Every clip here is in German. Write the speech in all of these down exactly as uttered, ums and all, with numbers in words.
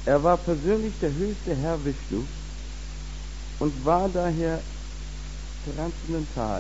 Er war persönlich der höchste Herr Vishnu und war daher transzendental.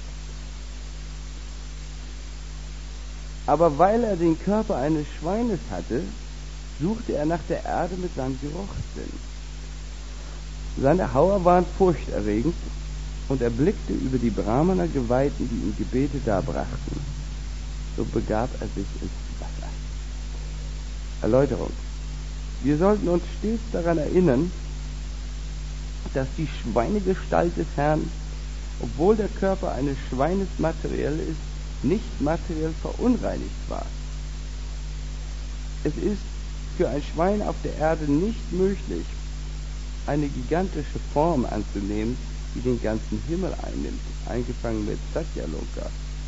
Aber weil er den Körper eines Schweines hatte, suchte er nach der Erde mit seinem Geruchssinn. Seine Hauer waren furchterregend und er blickte über die Brahmana-Geweihten, die ihm Gebete darbrachten. So begab er sich ins Wasser. Erläuterung. Wir sollten uns stets daran erinnern, dass die Schweinegestalt des Herrn, obwohl der Körper eines Schweines materiell ist, nicht materiell verunreinigt war. Es ist für ein Schwein auf der Erde nicht möglich, eine gigantische Form anzunehmen, die den ganzen Himmel einnimmt, eingefangen mit Satyaloka.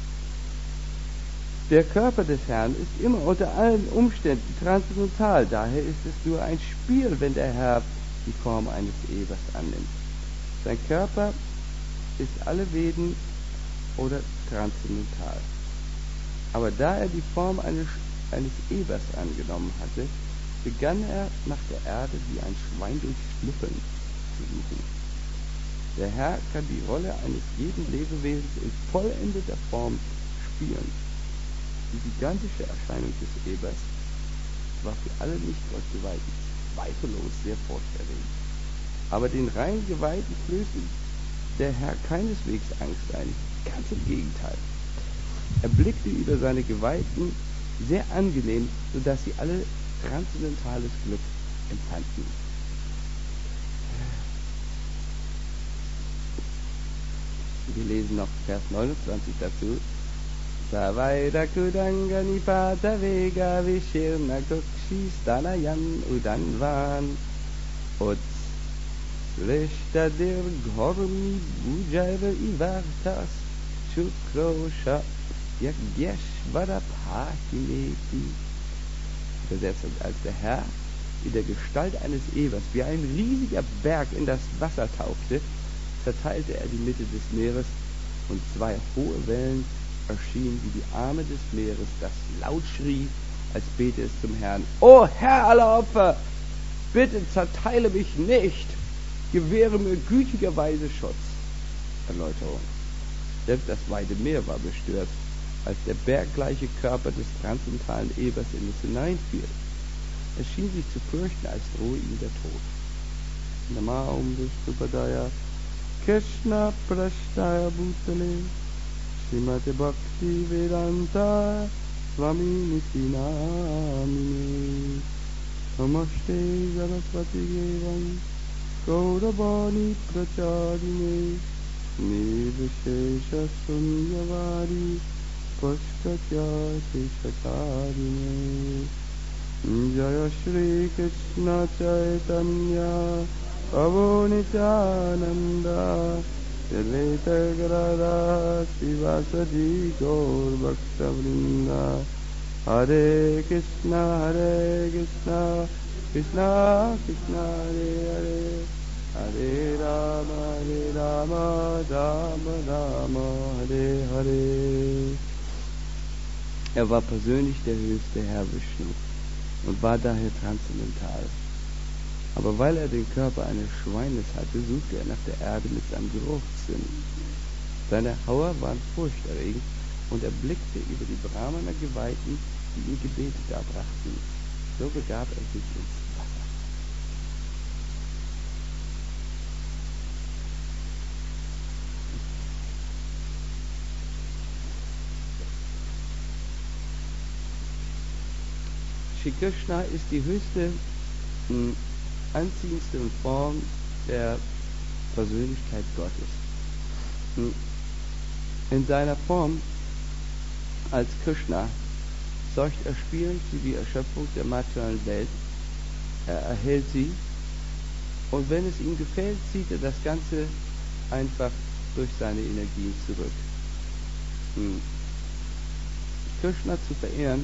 Der Körper des Herrn ist immer unter allen Umständen transzendental, daher ist es nur ein Spiel, wenn der Herr die Form eines Ebers annimmt. Sein Körper ist alle Veden oder transzendental. Aber da er die Form eines, eines Ebers angenommen hatte, begann er nach der Erde wie ein Schwein durch Schnüffeln zu suchen. Der Herr kann die Rolle eines jeden Lebewesens in vollendeter Form spielen. Die gigantische Erscheinung des Ebers war für alle Nicht-Gottgeweihten zweifellos sehr furchterregend. Aber den rein Geweihten flößte der Herr keineswegs Angst ein, ganz im Gegenteil. Er blickte über seine Geweihten sehr angenehm, sodass sie alle transzendentales Glück empfanden. Wir lesen noch Vers neunundzwanzig dazu. Savaida kudanga nipata vega vishirna kukshis danayan udanvan uts lishtadir ghormi bujaira ivartas chukrosha yagyeshvara pakineti. Übersetzung: Als der Herr in der Gestalt eines Ebers wie ein riesiger Berg in das Wasser tauchte, zerteilte er die Mitte des Meeres und zwei hohe Wellen erschienen wie die Arme des Meeres, das laut schrie, als bete es zum Herrn: O Herr aller Opfer, bitte zerteile mich nicht, gewähre mir gütigerweise Schutz. Erläuterung. Selbst das weite Meer war bestürzt, als der berggleiche Körper des transzendentalen Ebers in es hineinfiel. Es schien sich zu fürchten, als drohe ihm der Tod. Namaum Vishnupadaya Krishna Prashtaya Bhutale Srimate Bhakti Vedanta Swami Niti Namine Namaste Saraswati Devam Gauravani Pracharine Nirvishesha Sunyavari Paskatya Sheshakarine Jaya Shri Krishna Chaitanya Prabhu Nityananda Advaita Gadadhar Sivasadi Gaur Bhakta Vrinda Hare Krishna Hare Krishna Krishna Krishna Hare Hare Hare Rama Hare Rama Rama Rama Hare Hare. Er war persönlich der höchste Herr Vishnu und war daher transzendental. Aber weil er den Körper eines Schweines hatte, suchte er nach der Erde mit seinem Geruchssinn. Seine Hauer waren furchterregend und er blickte über die Brahmana-Geweihten, die ihm Gebete darbrachten. So begab er sich ins Wasser. Shri Krishna ist die höchste, mh, anziehendste Form der Persönlichkeit Gottes. Mh, in seiner Form als Krishna sorgt er spielend für die Erschöpfung der materiellen Welt. Er erhält sie und wenn es ihm gefällt, zieht er das Ganze einfach durch seine Energien zurück. Hm. Krishna zu verehren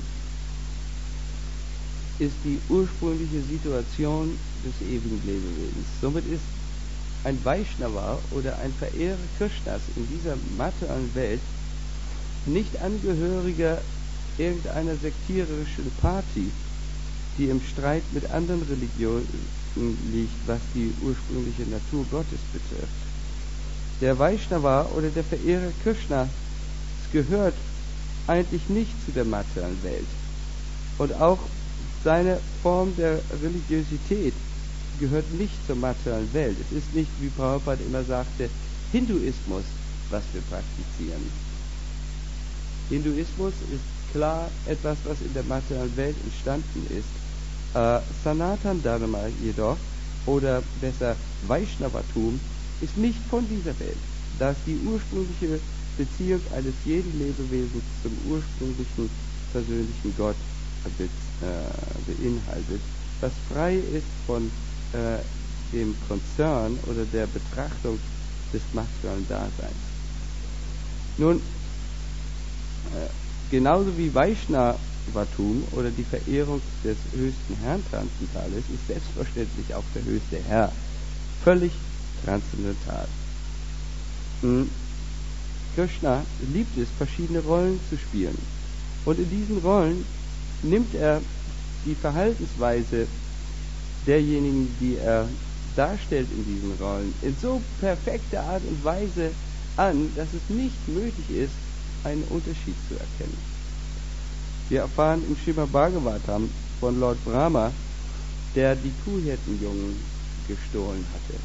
ist die ursprüngliche Situation des ewigen Lebewesens. Somit ist ein Vaishnava oder ein Verehrer Krishnas in dieser materiellen Welt nicht Angehöriger irgendeiner sektiererischen Party, die im Streit mit anderen Religionen liegt, was die ursprüngliche Natur Gottes betrifft. Der Vaishnava oder der Verehrer Krishnas gehört eigentlich nicht zu der materiellen Welt. Und auch seine Form der Religiosität gehört nicht zur materiellen Welt. Es ist nicht, wie Prabhupada immer sagte, Hinduismus, was wir praktizieren. Hinduismus ist klar etwas, was in der materiellen Welt entstanden ist. Äh, Sanatan Dharma jedoch, oder besser Vaishnavatum, ist nicht von dieser Welt, da es die ursprüngliche Beziehung eines jeden Lebewesens zum ursprünglichen persönlichen Gott be äh, beinhaltet, was frei ist von äh, dem Konzern oder der Betrachtung des materiellen Daseins. Nun, äh, genauso wie Vaishnavatum oder die Verehrung des höchsten Herrn Transzendentales ist selbstverständlich auch der höchste Herr völlig transzendental. Hm. Krishna liebt es, verschiedene Rollen zu spielen. Und in diesen Rollen nimmt er die Verhaltensweise derjenigen, die er darstellt in diesen Rollen, in so perfekter Art und Weise an, dass es nicht nötig ist, einen Unterschied zu erkennen. Wir erfahren im Srimad Bhagavatam von Lord Brahma, der die Kuhhirtenjungen gestohlen hatte.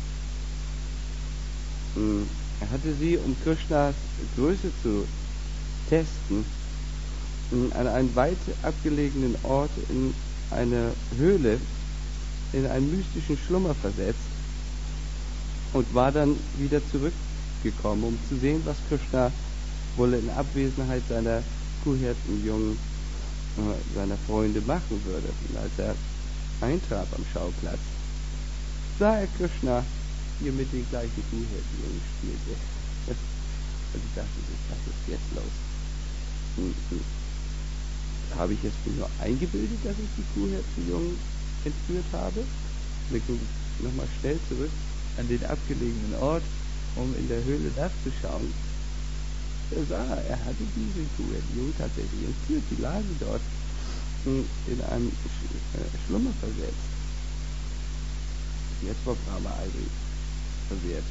Er hatte sie, um Krishnas Größe zu testen, an einen weit abgelegenen Ort in eine Höhle, in einen mystischen Schlummer versetzt und war dann wieder zurückgekommen, um zu sehen, was Krishna wohl in Abwesenheit seiner Kuhhirtenjungen, äh, seiner Freunde machen würde. Und als er eintraf am Schauplatz, sah er Krishna hier mit den gleichen Kuhhirtenjungen spielte. Und ich dachte, was ist jetzt los? Hm, hm. Habe ich es mir nur eingebildet, dass ich die Kuhhirtenjungen entführt habe? Wir gingen nochmal schnell zurück an den abgelegenen Ort, um in der Höhle nachzuschauen. Er sah, er hatte diese Kuhhirtenjungen tatsächlich entführt. Die lagen dort in einem Schlummer versetzt. Jetzt war Brahma eigentlich verwehrt.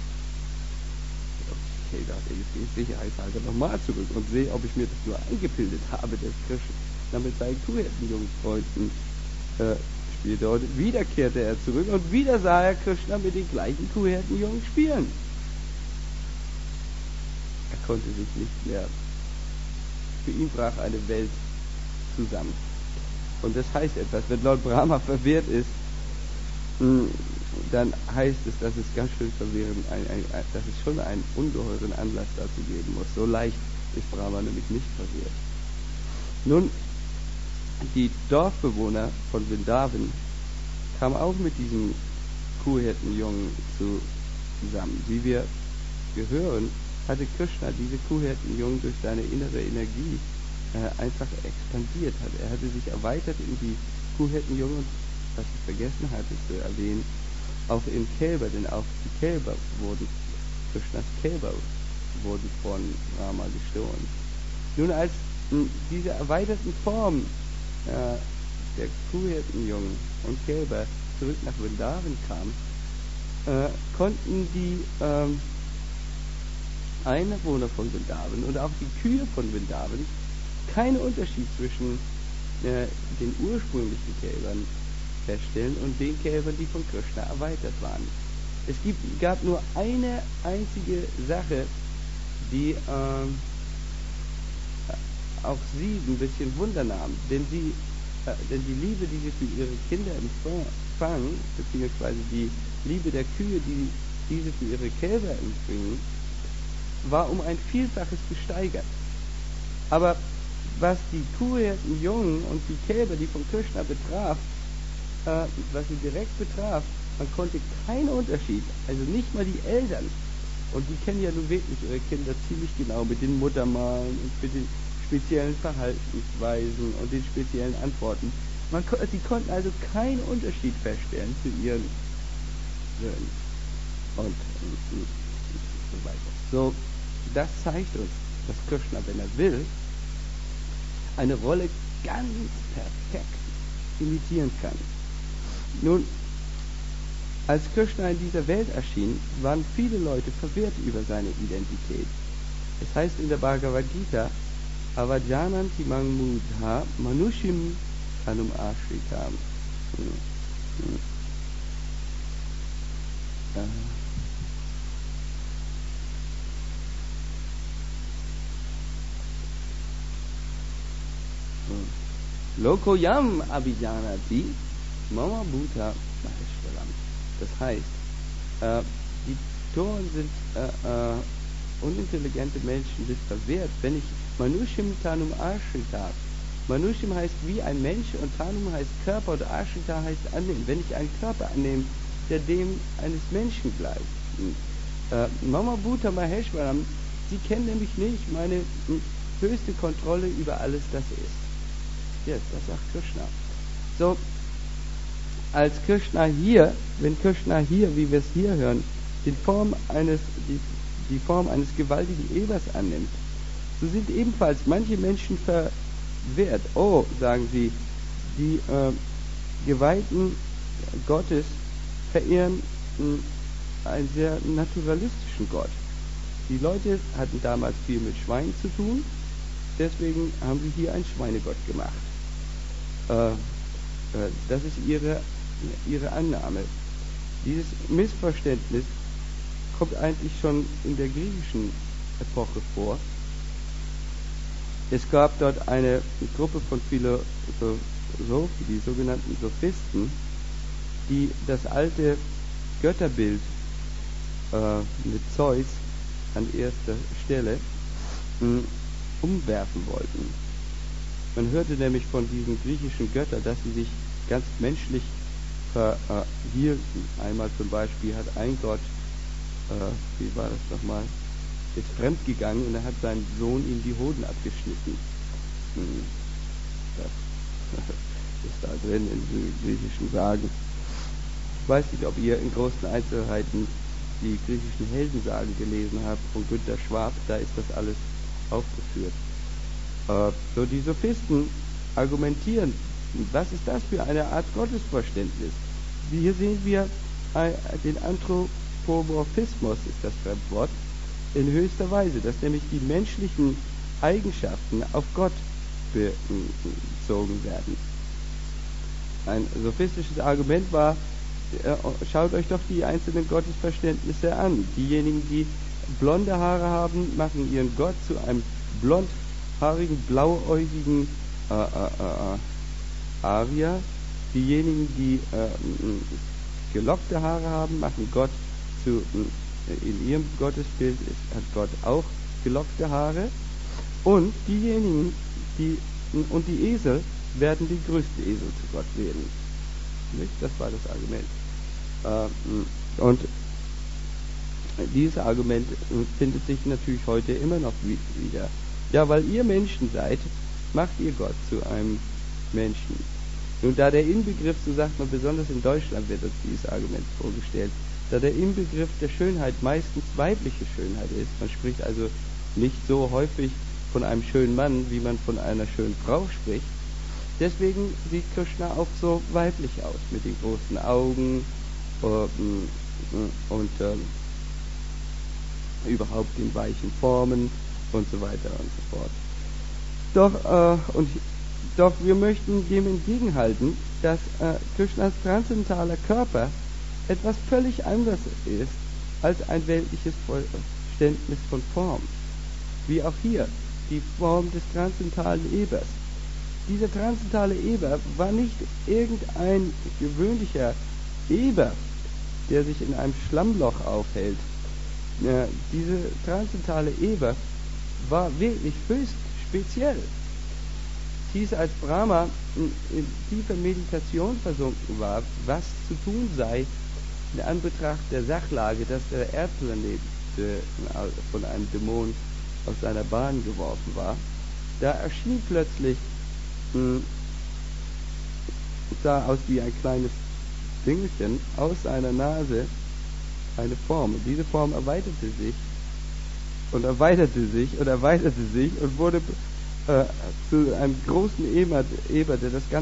Okay, dachte ich, jetzt gehe ich sicherheitshalber nochmal zurück und sehe, ob ich mir das nur eingebildet habe, dass Krishna mit seinen Kuhhirtenjungfreunden äh, spielte. Und wieder kehrte er zurück und wieder sah er Krishna mit den gleichen Kuhhirtenjungen spielen. Er konnte sich nicht mehr. Für ihn brach eine Welt zusammen. Und das heißt etwas, wenn Lord Brahma verwirrt ist, mh, dann heißt es, dass es ganz schön verwirrend, ein, ein, ein, dass es schon einen ungeheuren Anlass dazu geben muss. So leicht ist Brahma nämlich nicht verwirrt. Nun, die Dorfbewohner von Vrindavan kamen auch mit diesen Kuhhirtenjungen zusammen. Wie wir gehören, hatte Krishna diese Kuhhirtenjungen durch seine innere Energie äh, einfach expandiert. Hat. Er hatte sich erweitert in die Kuhhirtenjungen und, was ich vergessen hatte zu erwähnen, auch in Kälber, denn auch die Kälber wurden, Krishnas Kälber wurden von Rama gestohlen. Nun, als mh, diese erweiterten Formen äh, der Kuhhirtenjungen und Kälber zurück nach Vrindavan kamen, äh, konnten die ähm, Einwohner von Vrindavan und auch die Kühe von Vrindavan keinen Unterschied zwischen äh, den ursprünglichen Kälbern feststellen und den Kälbern, die von Krishna erweitert waren. Es gibt, gab nur eine einzige Sache, die äh, auch sie ein bisschen Wunder nahm, denn, sie, äh, denn die Liebe, die sie für ihre Kinder empfangen, beziehungsweise die Liebe der Kühe, die diese für ihre Kälber empfingen, war um ein Vielfaches gesteigert. Aber was die Kuhhirtenjungen und die Kälber, die von Krishna betraf, äh, was sie direkt betraf, man konnte keinen Unterschied, also nicht mal die Eltern, und die kennen ja nun wirklich ihre Kinder ziemlich genau mit den Muttermalen und mit den speziellen Verhaltensweisen und den speziellen Antworten. Man, sie konnten also keinen Unterschied feststellen zu ihren Söhnen und, und, und so weiter. So, das zeigt uns, dass Krishna, wenn er will, eine Rolle ganz perfekt imitieren kann. Nun, als Krishna in dieser Welt erschien, waren viele Leute verwirrt über seine Identität. Es heißt in der Bhagavad Gita, Avajananti mang mudha manushim tanum ashritam. Hm. Hm. Äh. Lokoyam abhijanati mama bhuta maheshwaram. Das heißt, äh, die Toren sind äh, äh, unintelligente Menschen sind verwehrt, wenn ich Manushim Tanum Ashrita. Manushim heißt wie ein Mensch und Tanum heißt Körper und Ashrita heißt annehmen. Wenn ich einen Körper annehme, der dem eines Menschen gleicht. Äh, Mama Bhuta Maheshwaram, sie kennen nämlich nicht meine mh, höchste Kontrolle über alles, das ist. Jetzt, das sagt Krishna. So, als Krishna hier, wenn Krishna hier, wie wir es hier hören, die Form eines, die, die Form eines gewaltigen Ebers annimmt, so sind ebenfalls manche Menschen verwehrt. Oh, sagen sie, die äh, Geweihten Gottes verehren mh, einen sehr naturalistischen Gott. Die Leute hatten damals viel mit Schweinen zu tun, deswegen haben sie hier einen Schweinegott gemacht. Äh, äh, das ist ihre, ihre Annahme. Dieses Missverständnis kommt eigentlich schon in der griechischen Epoche vor. Es gab dort eine Gruppe von Philosophen, die sogenannten Sophisten, die das alte Götterbild äh, mit Zeus an erster Stelle mh, umwerfen wollten. Man hörte nämlich von diesen griechischen Göttern, dass sie sich ganz menschlich verhielten. Einmal zum Beispiel hat ein Gott, äh, wie war das nochmal, ist fremdgegangen und er hat seinem Sohn ihm die Hoden abgeschnitten. Hm. Das ist da drin in den griechischen Sagen. Ich weiß nicht, ob ihr in großen Einzelheiten die griechischen Heldensagen gelesen habt von Günter Schwab, da ist das alles aufgeführt. Äh, so die Sophisten argumentieren, was ist das für eine Art Gottesverständnis? Hier sehen wir äh, den Anthropomorphismus, ist das Fremdwort, in höchster Weise, dass nämlich die menschlichen Eigenschaften auf Gott bezogen werden. Ein sophistisches Argument war, äh, schaut euch doch die einzelnen Gottesverständnisse an. Diejenigen, die blonde Haare haben, machen ihren Gott zu einem blondhaarigen, blauäugigen äh, äh, äh, Arier. Diejenigen, die äh, gelockte Haare haben, machen Gott zu, äh, in ihrem Gottesbild ist, hat Gott auch gelockte Haare. Und diejenigen, die, und die Esel werden die größte Esel zu Gott werden. Nicht? Das war das Argument. Äh, und dieses Argument findet sich natürlich heute immer noch wieder. Ja, weil ihr Menschen seid, macht ihr Gott zu einem Menschen. Nun, da der Inbegriff, so sagt man, besonders in Deutschland wird uns dieses Argument vorgestellt, da der Inbegriff der Schönheit meistens weibliche Schönheit ist, man spricht also nicht so häufig von einem schönen Mann, wie man von einer schönen Frau spricht. Deswegen sieht Krishna auch so weiblich aus, mit den großen Augen äh, und äh, überhaupt den weichen Formen und so weiter und so fort. Doch, äh, und, doch wir möchten dem entgegenhalten, dass äh, Krishnas transzendentaler Körper etwas völlig anderes ist als ein weltliches Verständnis von Form. Wie auch hier die Form des transzendentalen Ebers. Dieser transzendentale Eber war nicht irgendein gewöhnlicher Eber, der sich in einem Schlammloch aufhält. Ja, diese transzendentale Eber war wirklich höchst speziell. Hieß, als Brahma in, in tiefer Meditation versunken war, was zu tun sei in Anbetracht der Sachlage, dass der Erdplanet äh, von einem Dämon aus seiner Bahn geworfen war, da erschien plötzlich, mh, sah aus wie ein kleines Dingelchen, aus seiner Nase eine Form. Und diese Form erweiterte sich und erweiterte sich und erweiterte sich und wurde äh, zu einem großen Eber, Eber, der das ganze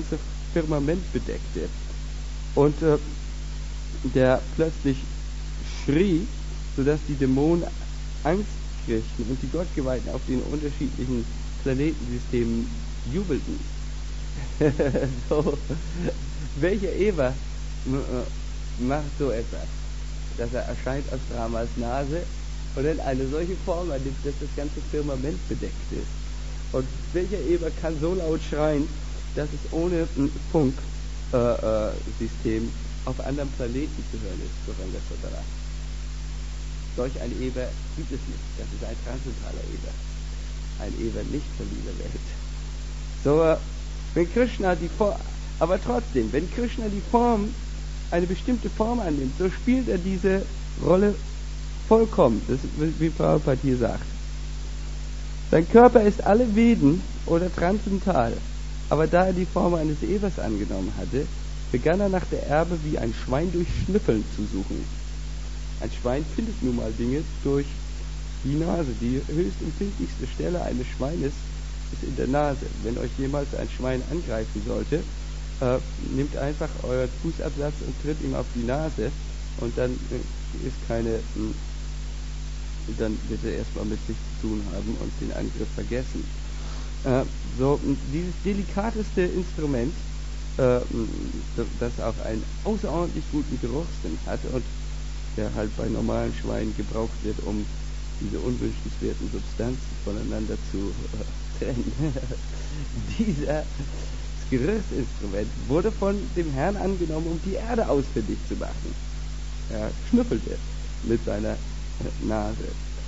Firmament bedeckte und äh, der plötzlich schrie, sodass die Dämonen Angst kriegten und die Gottgeweihten auf den unterschiedlichen Planetensystemen jubelten. So, welcher Eber äh, macht so etwas, dass er erscheint aus Brahmas Nase und dann eine solche Form annimmt, dass das ganze Firmament bedeckt ist? Und welcher Eber kann so laut schreien, dass es ohne ein Funksystem äh, äh, auf anderen Planeten zu hören ist, Surangasodara? Solch ein Eber gibt es nicht. Das ist ein transzendentaler Eber. Ein Eber nicht von dieser Welt. So, äh, wenn Krishna die Form, aber trotzdem, wenn Krishna die Form, eine bestimmte Form annimmt, so spielt er diese Rolle vollkommen, das ist, wie Prabhupada hier sagt. Sein Körper ist alle Veden oder transzendental, aber da er die Form eines Ebers angenommen hatte, begann er nach der Erbe wie ein Schwein durch Schnüffeln zu suchen. Ein Schwein findet nun mal Dinge durch die Nase. Die höchst empfindlichste Stelle eines Schweines ist in der Nase. Wenn euch jemals ein Schwein angreifen sollte, äh, nehmt einfach euren Fußabsatz und tritt ihm auf die Nase und dann äh, ist keine, mh, dann wird er erstmal mit sich zu tun haben und den Angriff vergessen. Äh, so, dieses delikateste Instrument, äh, das auch einen außerordentlich guten Geruchssinn hat und der halt bei normalen Schweinen gebraucht wird, um diese unwünschenswerten Substanzen voneinander zu äh, trennen. Dieser Geruchsinstrument wurde von dem Herrn angenommen, um die Erde ausfindig zu machen. Er schnüffelte mit seiner äh, Nase.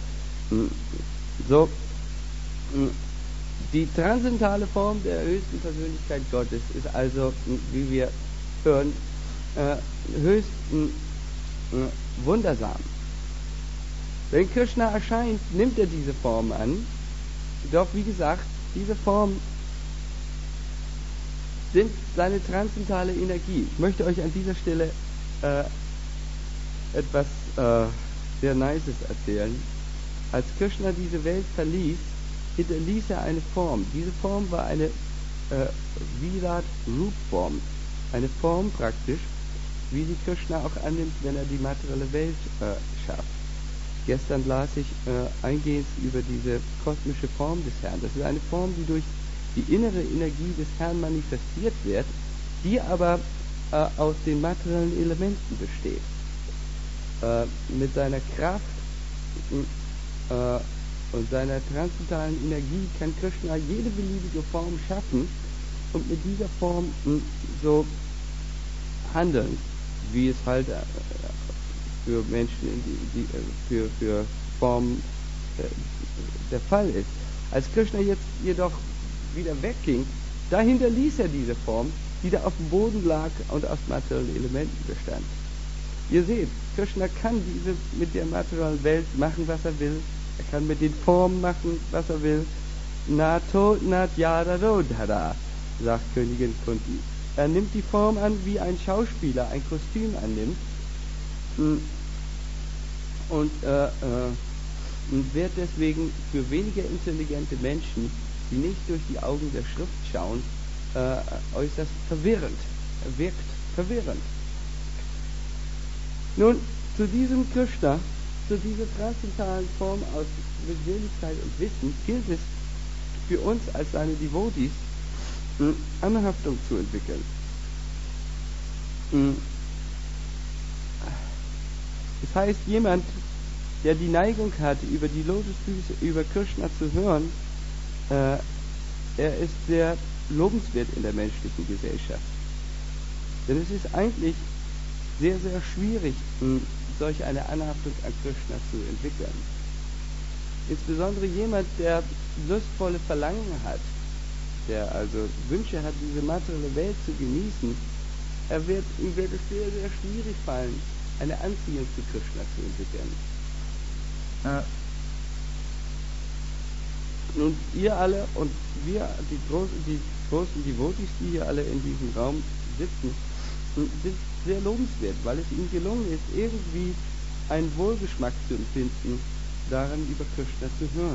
So, die transzendentale Form der höchsten Persönlichkeit Gottes ist also, wie wir hören, äh, höchst äh, wundersam. Wenn Krishna erscheint, nimmt er diese Form an, doch wie gesagt, diese Form sind seine transzendentale Energie. Ich möchte euch an dieser Stelle äh, etwas äh, sehr Nices erzählen. Als Krishna diese Welt verließ, hinterließ er eine Form. Diese Form war eine äh, Virat-Rup-Form, eine Form praktisch, wie sie Krishna auch annimmt, wenn er die materielle Welt äh, schafft. Gestern las ich äh, eingehend über diese kosmische Form des Herrn. Das ist eine Form, die durch die innere Energie des Herrn manifestiert wird, die aber äh, aus den materiellen Elementen besteht. Äh, mit seiner Kraft äh, und seiner transzendentalen Energie kann Krishna jede beliebige Form schaffen und mit dieser Form mh, so handeln, wie es halt äh, für Menschen, die, die, für, für Formen äh, der Fall ist. Als Krishna jetzt jedoch wieder wegging, da hinterließ er diese Form, die da auf dem Boden lag und aus materiellen Elementen bestand. Ihr seht, Krishna kann diese mit der materiellen Welt machen, was er will. Er kann mit den Formen machen, was er will. Nato Natyadadodhara, sagt Königin Kunti. Er nimmt die Form an, wie ein Schauspieler ein Kostüm annimmt und äh, äh, wird deswegen für weniger intelligente Menschen, die nicht durch die Augen der Schrift schauen, äh, äußerst verwirrend. Er wirkt verwirrend. Nun, zu diesem Krishna, zu dieser transzendentalen Form aus Beseligkeit und Wissen, gilt es für uns als seine Devotees, Anhaftung zu entwickeln. Das heißt, jemand, der die Neigung hat, über die Lotusfüße, über Krishna zu hören, äh, er ist sehr lobenswert in der menschlichen Gesellschaft. Denn es ist eigentlich sehr, sehr schwierig, solch eine Anhaftung an Krishna zu entwickeln. Insbesondere jemand, der lustvolle Verlangen hat, der also Wünsche hat, diese materielle Welt zu genießen, er wird, ihm wird es sehr, sehr schwierig fallen, eine Anziehung zu Krishna zu entwickeln. Äh, nun, ihr alle und wir, die großen, die großen Devotees, die hier alle in diesem Raum sitzen, sind sehr lobenswert, weil es ihnen gelungen ist, irgendwie einen Wohlgeschmack zu empfinden, daran über Krishna zu hören.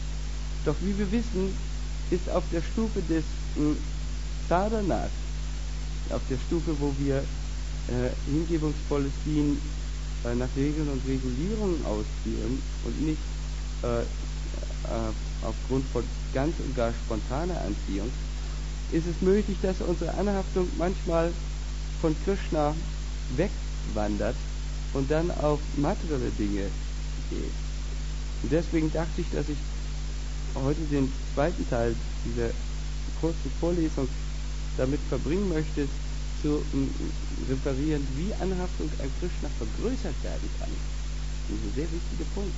Doch wie wir wissen, ist auf der Stufe des äh, Sadhanas auf der Stufe, wo wir äh, hingebungsvolles Dienen äh, nach Regeln und Regulierungen ausführen und nicht äh, äh, aufgrund von ganz und gar spontaner Anziehung, ist es möglich, dass unsere Anhaftung manchmal von Krishna wegwandert und dann auf materielle Dinge geht. Und deswegen dachte ich, dass ich heute den zweiten Teil dieser kurzen Vorlesung damit verbringen möchte, zu um, referieren, wie Anhaftung an Krishna vergrößert werden kann. Das ist ein sehr wichtiger Punkt.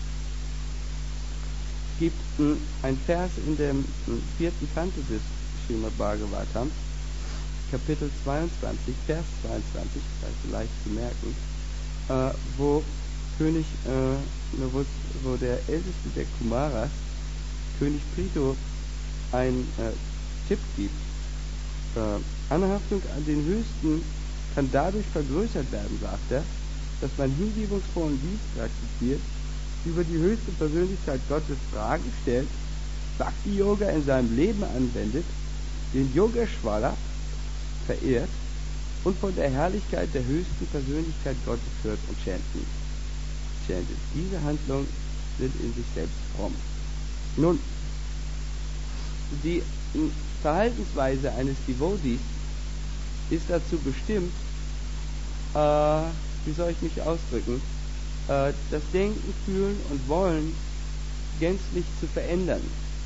Es gibt um, ein Vers in dem um, vierten Kanto des Srimad Bhagavatam, Kapitel zweiundzwanzig, Vers zweiundzwanzig, das ist leicht zu merken, äh, wo König, äh, wo der älteste der Kumaras, König Prithu, einen äh, Tipp gibt. Äh, Anhaftung an den Höchsten kann dadurch vergrößert werden, sagt er, dass man hingebungsvollen Dienst praktiziert, über die höchste Persönlichkeit Gottes Fragen stellt, Bhakti-Yoga in seinem Leben anwendet, den Yogeshwara verehrt und von der Herrlichkeit der höchsten Persönlichkeit Gottes hört und chantet. chantet. Diese Handlungen sind in sich selbst fromm. Nun, die Verhaltensweise eines Devotees ist dazu bestimmt, äh, wie soll ich mich ausdrücken, äh, das Denken, Fühlen und Wollen gänzlich zu verändern.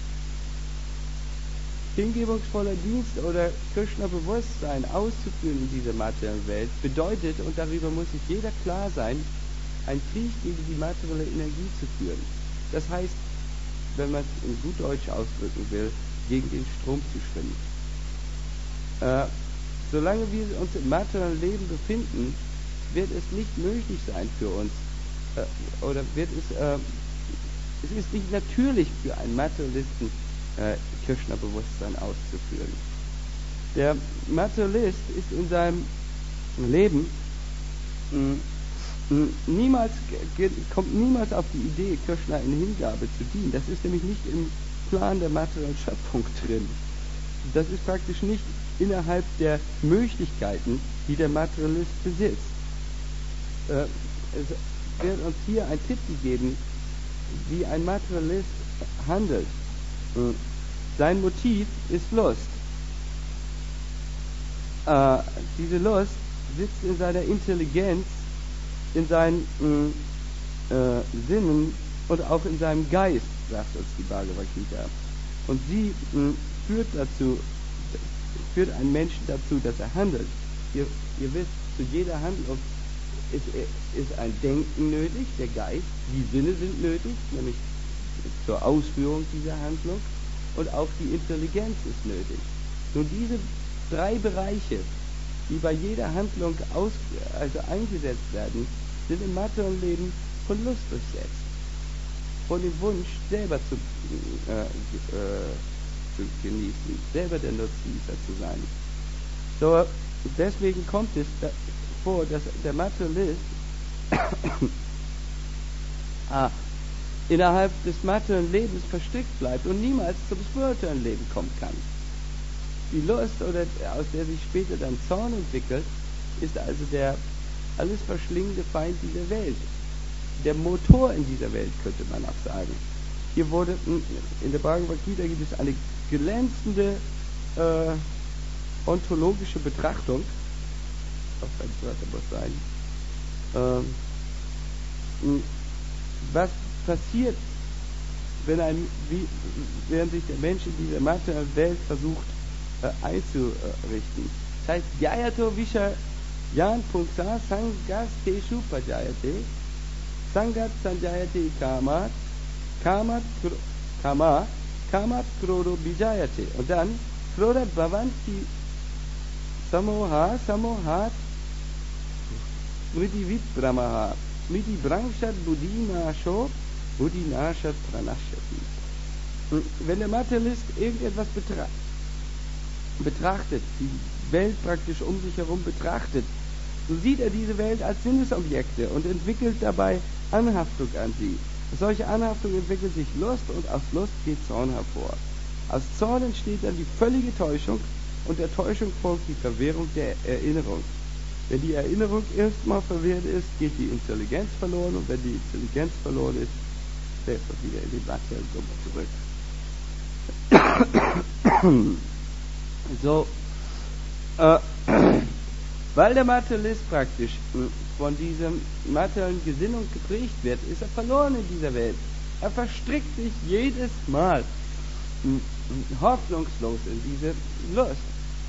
Hingebungsvoller Dienst oder Krishna-Bewusstsein auszuführen in dieser materiellen Welt bedeutet, und darüber muss sich jeder klar sein, einen Krieg gegen die materielle Energie zu führen. Das heißt, wenn man es in gut Deutsch ausdrücken will, gegen den Strom zu schwimmen. Äh, solange wir uns im materiellen Leben befinden, wird es nicht möglich sein für uns, äh, oder wird es, äh, es ist nicht natürlich für einen Materialisten, äh, Krishna-Bewusstsein auszuführen. Der Materialist ist in seinem Leben mh, mh, niemals, kommt niemals auf die Idee, Krishna in Hingabe zu dienen. Das ist nämlich nicht im Plan der materiellen Schöpfung drin. Das ist praktisch nicht innerhalb der Möglichkeiten, die der Materialist besitzt. Äh, es wird uns hier ein Tipp gegeben, wie ein Materialist handelt. Äh, sein Motiv ist Lust. Äh, diese Lust sitzt in seiner Intelligenz, in seinen äh, Sinnen und auch in seinem Geist, sagt uns die Bhagavad Gita. Und sie mh, führt dazu, führt einen Menschen dazu, dass er handelt. Ihr, ihr wisst, zu jeder Handlung ist, ist ein Denken nötig, der Geist, die Sinne sind nötig, nämlich zur Ausführung dieser Handlung, und auch die Intelligenz ist nötig. Nun, diese drei Bereiche, die bei jeder Handlung aus, also eingesetzt werden, sind im materiellen Leben von Lust durchsetzt. Von dem Wunsch, selber zu, äh, äh, zu genießen, selber der Nutznießer zu sein. So, deswegen kommt es da vor, dass der Materialist ah, innerhalb des materiellen Lebens verstrickt bleibt und niemals zum spirituellen Leben kommen kann. Die Lust, oder aus der sich später dann Zorn entwickelt, ist also der alles verschlingende Feind dieser Welt. Der Motor in dieser Welt, könnte man auch sagen. Hier wurde, in der Bhagavad Gita gibt es eine glänzende äh, ontologische Betrachtung, auf ein Wörter muss sein, ähm, was passiert, wenn ein, wie, während sich der Mensch in dieser materiellen Welt versucht äh, einzurichten. Das heißt, Jayato Visha Yan Punksa Sangas Teshu Pajayate Sangat Sanjayate Kamat Kamat Kama Kamat Krodo Bijayate. Und dann Krodat Bhavanti Samoha Samohat Smriti Vid Brahmaha Smriti Brangshat Buddhi Nasho Buddhi Nashat Pranashati. Wenn der Materialist irgendetwas betra betrachtet, die Welt praktisch um sich herum betrachtet, so sieht er diese Welt als Sinnesobjekte und entwickelt dabei Anhaftung an sie. Aus solcher Anhaftung entwickelt sich Lust und aus Lust geht Zorn hervor. Aus Zorn entsteht dann die völlige Täuschung und der Täuschung folgt die Verwirrung der Erinnerung. Wenn die Erinnerung erstmal verwirrt ist, geht die Intelligenz verloren, und wenn die Intelligenz verloren ist, fällt man wieder in die materiellen Summe zurück. So, äh, weil der Materialist praktisch von diesem materiellen Gesinnung geprägt wird, ist er verloren in dieser Welt. Er verstrickt sich jedes Mal hoffnungslos in diese Lust,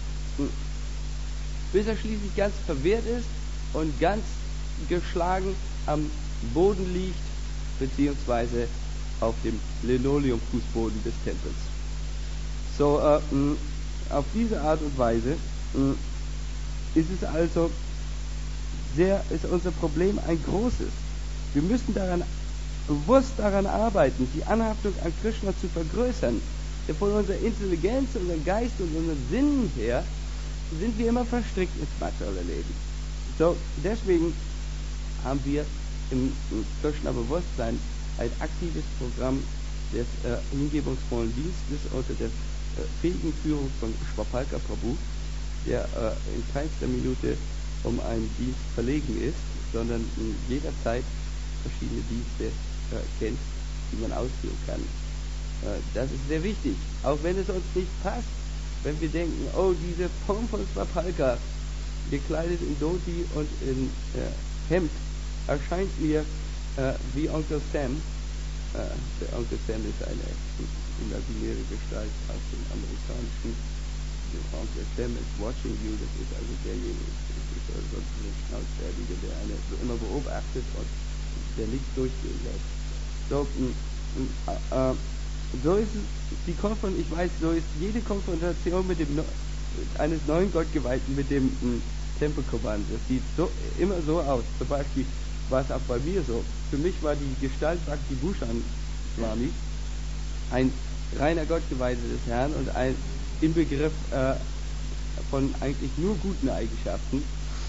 bis er schließlich ganz verwirrt ist und ganz geschlagen am Boden liegt, beziehungsweise auf dem Linoleumfußboden des Tempels. So, äh, auf diese Art und Weise mh, ist es also sehr, ist unser Problem ein großes. Wir müssen daran, bewusst daran arbeiten, die Anhaftung an Krishna zu vergrößern. Denn von unserer Intelligenz, unserem Geist und unseren Sinnen her sind wir immer verstrickt ins materielle Leben. So, deswegen haben wir im, im Krishna-Bewusstsein ein aktives Programm des äh, hingebungsvollen Dienstes unter der äh, fähigen Führung von Shvapalka Prabhu, der äh, in keinster Minute um einen Dienst verlegen ist, sondern in jeder Zeit verschiedene Dienste äh, kennt, die man ausführen kann. Äh, das ist sehr wichtig, auch wenn es uns nicht passt, wenn wir denken, oh, diese Form von Shvapalka, gekleidet in Dhoti und in äh, Hemd, erscheint mir äh, wie Onkel Sam. Äh, der Onkel Sam ist eine imaginäre Gestalt aus dem amerikanischen. Der Onkel Sam is watching you, das ist also derjenige, das ist also ein Schnauzbärtige, der eine so immer beobachtet und der nichts durchgehen lässt. So, m, m, äh, so ist es, die Konfron- ich weiß, so ist jede Konfrontation mit dem no- eines neuen Gottgeweihten mit dem m, Tempelkommand. Das sieht so, immer so aus. Zum Beispiel war es auch bei mir so. Für mich war die Gestalt Bhakti Bhushan Swami ein reiner Gottgeweihter des Herrn und ein Inbegriff äh, von eigentlich nur guten Eigenschaften.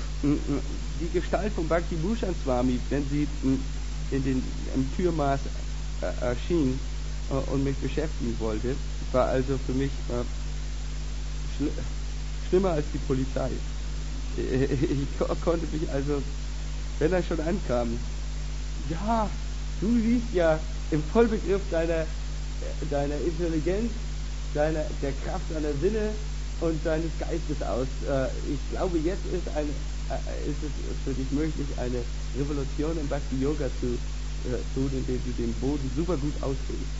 Die Gestalt von Bhakti Bhushan Swami, wenn sie in den, im Türmaß äh, erschien äh, und mich beschäftigen wollte, war also für mich äh, schl- schlimmer als die Polizei. Ich ko- konnte mich also, wenn er schon ankam, ja, du siehst ja im Vollbegriff deiner, deiner Intelligenz, deiner, der Kraft deiner Sinne und deines Geistes aus. Äh, ich glaube, jetzt ist, eine, äh, ist es für dich möglich, eine Revolution im Bhakti Yoga zu äh, tun, indem du den Boden super gut ausfüllst.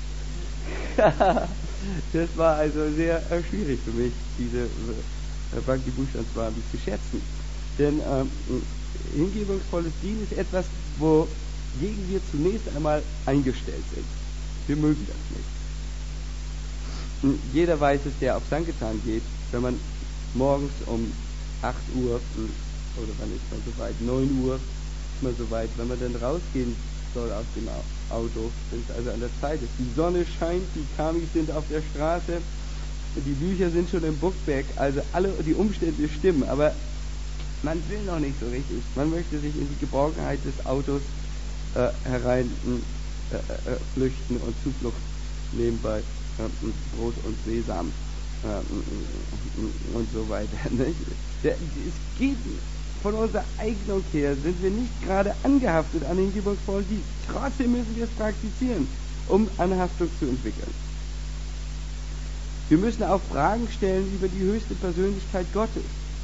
Das war also sehr äh, schwierig für mich, diese äh, Bhakti Bhushan Swami zu schätzen. Denn ähm, hingebungsvolles Dienen ist etwas, wogegen wir zunächst einmal eingestellt sind. Wir mögen das nicht. Jeder weiß es, der auf Sankirtan geht, wenn man morgens um acht Uhr, oder wann ist man soweit, neun Uhr ist man soweit, wenn man dann rausgehen soll aus dem Auto, wenn es also an der Zeit ist. Die Sonne scheint, die Kamis sind auf der Straße, die Bücher sind schon im Bookbag, also alle die Umstände stimmen, aber man will noch nicht so richtig. Man möchte sich in die Geborgenheit des Autos äh, herein äh, äh, flüchten und Zuflucht nehmen bei äh, Brot und Sesam äh, und so weiter. Nicht? Der, es geht von unserer Eignung her, sind wir nicht gerade angehaftet an den hingebungsvollen Dienst. Trotzdem müssen wir es praktizieren, um Anhaftung zu entwickeln. Wir müssen auch Fragen stellen über die höchste Persönlichkeit Gottes.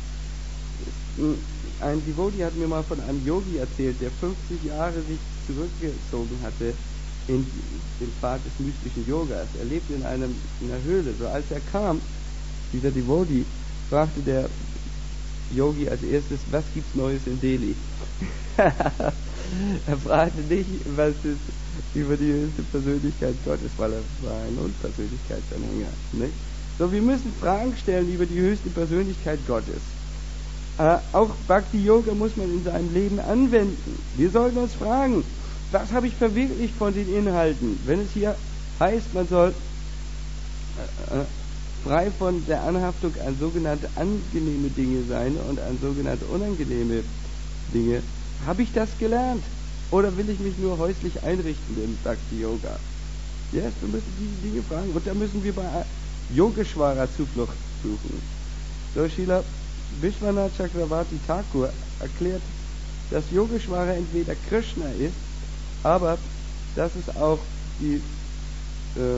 Ein Devotee hat mir mal von einem Yogi erzählt, der fünfzig Jahre sich zurückgezogen hatte in den Pfad des mystischen Yogas. Er lebte in, einem, in einer Höhle. So als er kam, dieser Devotee, fragte der Yogi als erstes, was gibt's Neues in Delhi? Er fragte nicht, was ist über die höchste Persönlichkeit Gottes, weil er war ein Unpersönlichkeitsanhänger. Nicht? So, wir müssen Fragen stellen über die höchste Persönlichkeit Gottes. Äh, auch Bhakti Yoga muss man in seinem Leben anwenden. Wir sollten uns fragen, was habe ich verwirklicht von den Inhalten? Wenn es hier heißt, man soll äh, äh, frei von der Anhaftung an sogenannte angenehme Dinge sein und an sogenannte unangenehme Dinge, habe ich das gelernt? Oder will ich mich nur häuslich einrichten im Bhakti Yoga? Yes, wir müssen diese Dinge fragen. Und da müssen wir bei Yogeshwara Zuflucht suchen. So, Srila Vishwanath Chakravarti Thakur erklärt, dass Yogeshvara entweder Krishna ist, aber dass es auch die, äh,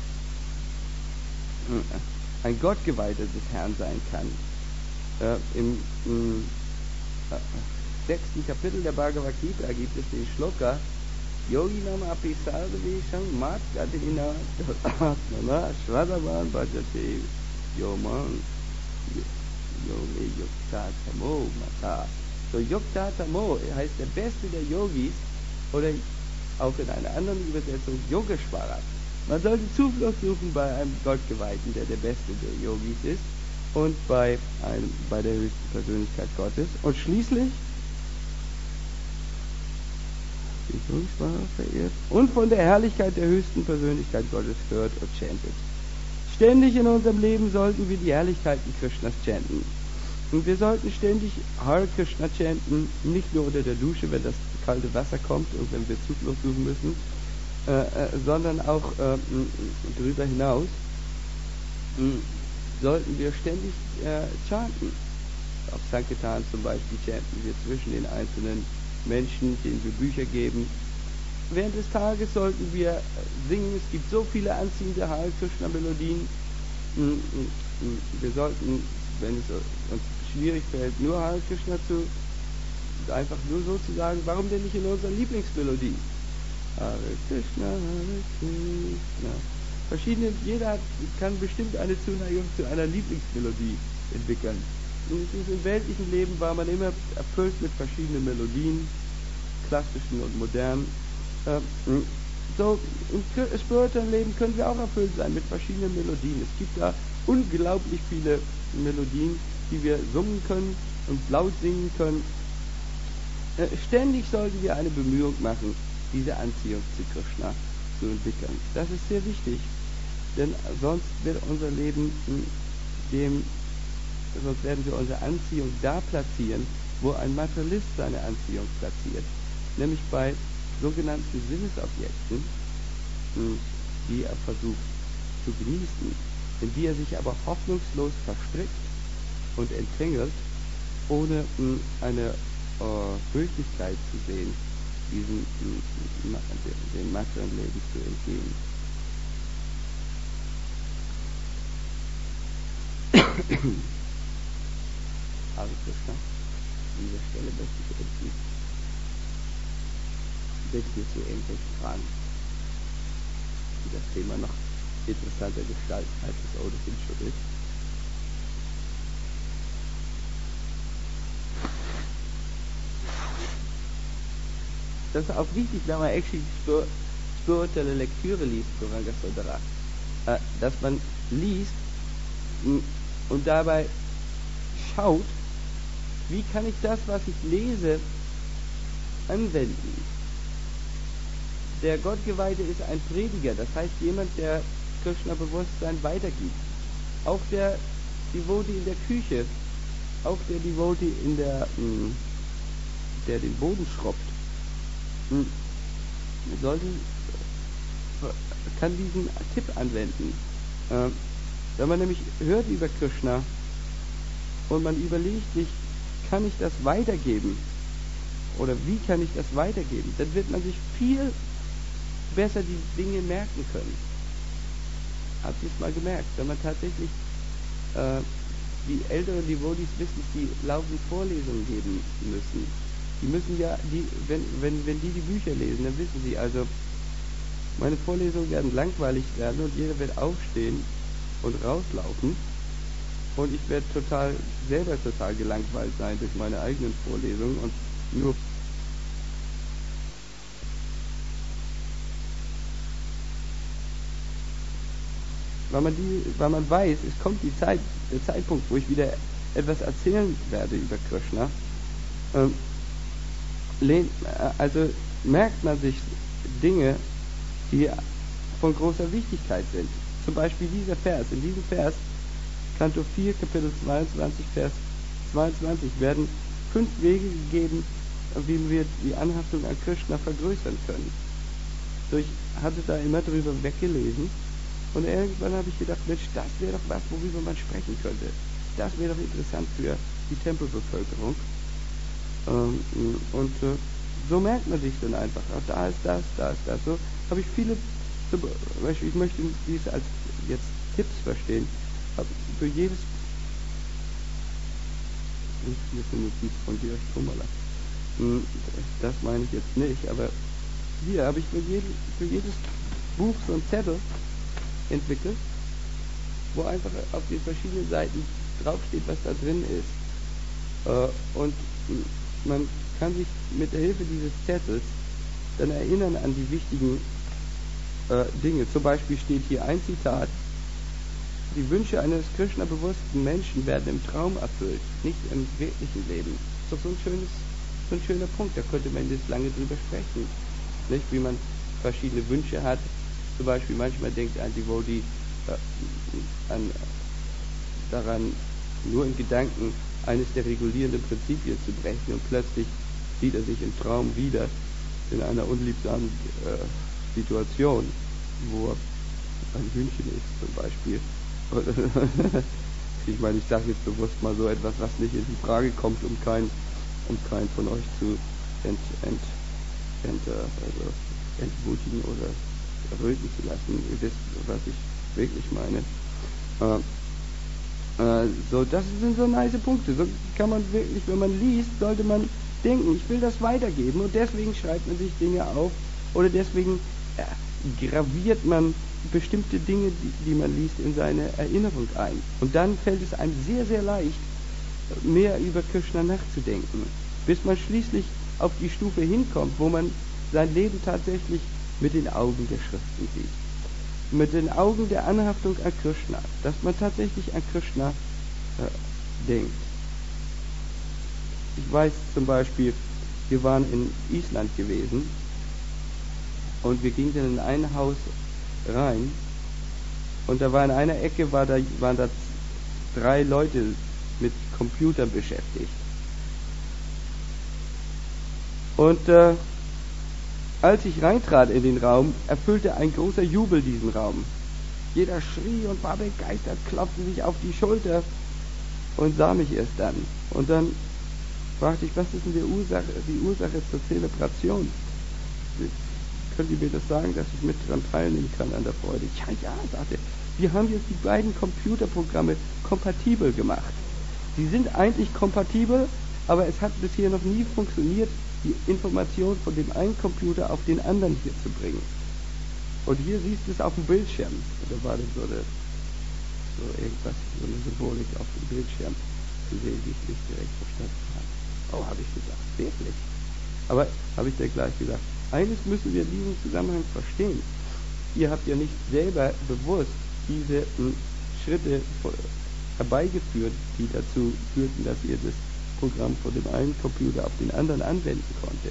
ein Gottgeweihter des Herrn sein kann. Äh, Im im äh, sechsten Kapitel der Bhagavad Gita gibt es den Shloka Yoginam api sarvesham mat gadina atmana shvadavan bhajate yoman yomi yukta tamo mata. So, Yukta Tamo heißt der Beste der Yogis, oder auch in einer anderen Übersetzung Yogeshvara. Man sollte Zuflucht suchen bei einem Gottgeweihten, der der Beste der Yogis ist, und bei, einem, bei der höchsten Persönlichkeit Gottes. Und schließlich die Yogeshvara verehrt und von der Herrlichkeit der höchsten Persönlichkeit Gottes hört und chantet. Ständig in unserem Leben sollten wir die Herrlichkeiten Krishnas chanten. Und wir sollten ständig Hare Krishna chanten, nicht nur unter der Dusche, wenn das kalte Wasser kommt und wenn wir Zuflucht suchen müssen, äh, äh, sondern auch äh, darüber hinaus äh, sollten wir ständig äh, chanten. Auf Sankirtan zum Beispiel chanten wir zwischen den einzelnen Menschen, denen wir Bücher geben. Während des Tages sollten wir singen, es gibt so viele anziehende Hare Krishna Melodien. Wir sollten, wenn es uns schwierig fällt, nur Hare Krishna zu, einfach nur so zu sagen, warum denn nicht in unserer Lieblingsmelodie? Hare Krishna, Hare Krishna. Verschiedene, jeder hat, kann bestimmt eine Zuneigung zu einer Lieblingsmelodie entwickeln. Und es ist im weltlichen Leben war man immer erfüllt mit verschiedenen Melodien, klassischen und modernen. So, im spirituellen Leben können wir auch erfüllt sein mit verschiedenen Melodien. Es gibt da unglaublich viele Melodien, die wir summen können und laut singen können. Äh, ständig sollten wir eine Bemühung machen, diese Anziehung zu Krishna zu entwickeln. Das ist sehr wichtig, denn sonst wird unser Leben dem, sonst werden wir unsere Anziehung da platzieren, wo ein Materialist seine Anziehung platziert, nämlich bei sogenannten Sinnesobjekten, die er versucht zu genießen, in die er sich aber hoffnungslos verstrickt und enträngelt, ohne mh, eine äh, Möglichkeit zu sehen, diesem mh, dem materiellen Leben zu entgehen. Hare Krishna. An dieser Stelle möchte ich bitten, bitte hier zu irgendwelchen Fragen, die das Thema noch interessanter gestalten, als es ohnehin schon ist. Das ist auch wichtig, wenn man actually spir spirituelle Lektüre liest, äh, dass man liest und dabei schaut, wie kann ich das, was ich lese, anwenden. Der Gottgeweihte ist ein Prediger, das heißt jemand, der Krishna-Bewusstsein weitergibt. Auch der Devotee in der Küche, auch der Devotee in der, der den Boden schrubbt, sollte, kann diesen Tipp anwenden. Wenn man nämlich hört über Krishna und man überlegt sich, kann ich das weitergeben oder wie kann ich das weitergeben, dann wird man sich viel besser die Dinge merken können. Habt ihr es mal gemerkt? Wenn man tatsächlich, äh, die älteren Devotees wissen, die laufend Vorlesungen geben müssen. Die müssen ja, die, wenn, wenn, wenn die die Bücher lesen, dann wissen sie, also meine Vorlesungen werden langweilig werden und jeder wird aufstehen und rauslaufen und ich werde total, selber total gelangweilt sein durch meine eigenen Vorlesungen und nur weil man die, weil man weiß, es kommt die Zeit, der Zeitpunkt, wo ich wieder etwas erzählen werde über Krishna. Ähm, also merkt man sich Dinge, die von großer Wichtigkeit sind. Zum Beispiel dieser Vers. In diesem Vers, Kanto vier, Kapitel zweiundzwanzig, Vers zweiundzwanzig, werden fünf Wege gegeben, wie wir die Anhaftung an Krishna vergrößern können. So, ich hatte da immer drüber weggelesen und irgendwann habe ich gedacht, Mensch, das wäre doch was, worüber man sprechen könnte. das wäre doch interessant für die Tempelbevölkerung. Ähm, und äh, so merkt man sich dann einfach, auch da ist das, da ist das. So habe ich viele, zum Beispiel, ich möchte dies als jetzt Tipps verstehen, für jedes, hier ist eine Notiz von Georg Trummerler. Das meine ich jetzt nicht, aber hier habe ich für, jeden, für jedes Buch so einen Zettel entwickelt, wo einfach auf den verschiedenen Seiten draufsteht, was da drin ist. Und man kann sich mit der Hilfe dieses Zettels dann erinnern an die wichtigen äh, Dinge. Zum Beispiel steht hier ein Zitat: Die Wünsche eines Krishna-bewussten Menschen werden im Traum erfüllt, nicht im wirklichen Leben. Das ist doch so ein schönes, so ein schöner Punkt, da könnte man jetzt lange drüber sprechen. Nicht, wie man verschiedene Wünsche hat. Zum Beispiel manchmal denkt ein Devotee äh, an, daran, nur in Gedanken eines der regulierenden Prinzipien zu brechen, und plötzlich sieht er sich im Traum wieder in einer unliebsamen äh, Situation, wo er ein Hühnchen ist zum Beispiel. Ich meine, ich sage jetzt bewusst mal so etwas, was nicht in die Frage kommt, um keinen um kein von euch zu ent, ent, ent, also entmutigen oder erröten zu lassen. Ihr wisst, was ich wirklich meine. Äh, äh, so, das sind so nice Punkte. So kann man wirklich, wenn man liest, sollte man denken, ich will das weitergeben, und deswegen schreibt man sich Dinge auf oder deswegen äh, graviert man bestimmte Dinge, die, die man liest, in seine Erinnerung ein. Und dann fällt es einem sehr, sehr leicht, mehr über Krishna nachzudenken, bis man schließlich auf die Stufe hinkommt, wo man sein Leben tatsächlich mit den Augen der Schriften sieht. Mit den Augen der Anhaftung an Krishna, dass man tatsächlich an Krishna äh, denkt. Ich weiß zum Beispiel, wir waren in Island gewesen und wir gingen dann in ein Haus rein und da war in einer Ecke war da, waren da drei Leute mit Computern beschäftigt. Und äh, als ich reintrat in den Raum, erfüllte ein großer Jubel diesen Raum. Jeder schrie und war begeistert, klopfte sich auf die Schulter und sah mich erst dann. Und dann fragte ich, was ist denn die Ursache, die Ursache zur Zelebration? Könnt ihr mir das sagen, dass ich mit daran teilnehmen kann an der Freude? Ja, ja, sagte er. Wir haben jetzt die beiden Computerprogramme kompatibel gemacht. Sie sind eigentlich kompatibel, aber es hat bisher noch nie funktioniert, die Information von dem einen Computer auf den anderen hier zu bringen. Und hier siehst du es auf dem Bildschirm. Da war dann so, eine, so irgendwas, so eine Symbolik auf dem Bildschirm zu sehen, die ich nicht direkt verstanden habe. Oh, habe ich gesagt, wirklich. Aber habe ich dir gleich gesagt, eines müssen wir in diesem Zusammenhang verstehen. Ihr habt ja nicht selber bewusst diese m, Schritte herbeigeführt, die dazu führten, dass ihr das Programm von dem einen Computer auf den anderen anwenden konnte.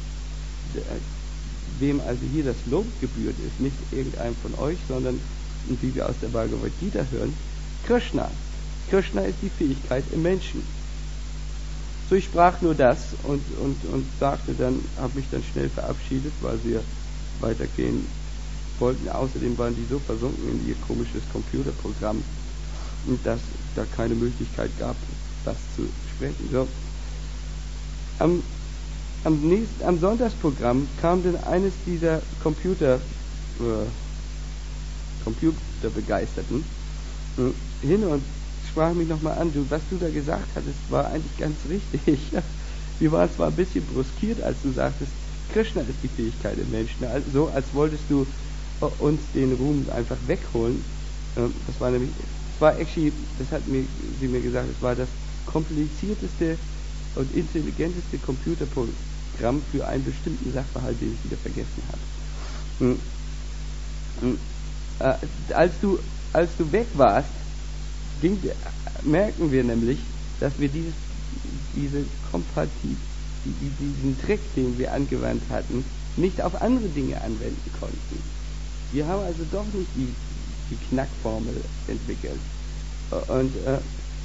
Wem also hier das Lob gebührt, ist nicht irgendeinem von euch, sondern, wie wir aus der Bhagavad Gita hören, Krishna. Krishna ist die Fähigkeit im Menschen. So, ich sprach nur das und, und, und sagte dann, habe mich dann schnell verabschiedet, weil wir weitergehen wollten. Außerdem waren die so versunken in ihr komisches Computerprogramm, dass da keine Möglichkeit gab, das zu sprechen. So. Am, am, nächsten, am Sonntagsprogramm kam dann eines dieser Computer, äh, Computerbegeisterten äh, hin und sprach mich nochmal an, du, was du da gesagt hattest, war eigentlich ganz richtig. Wir waren zwar ein bisschen bruskiert, als du sagtest, Krishna ist die Fähigkeit im Menschen, also so als wolltest du uns den Ruhm einfach wegholen. Das war nämlich, das war actually, das hat mir, sie mir gesagt, es war das komplizierteste und intelligenteste Computerprogramm für einen bestimmten Sachverhalt, den ich wieder vergessen habe. Hm. Hm. Äh, als du, als du weg warst, ging, merken wir nämlich, dass wir dieses, diese Kompati, die, diesen Trick, den wir angewandt hatten, nicht auf andere Dinge anwenden konnten. Wir haben also doch nicht die, die Knackformel entwickelt. Und äh,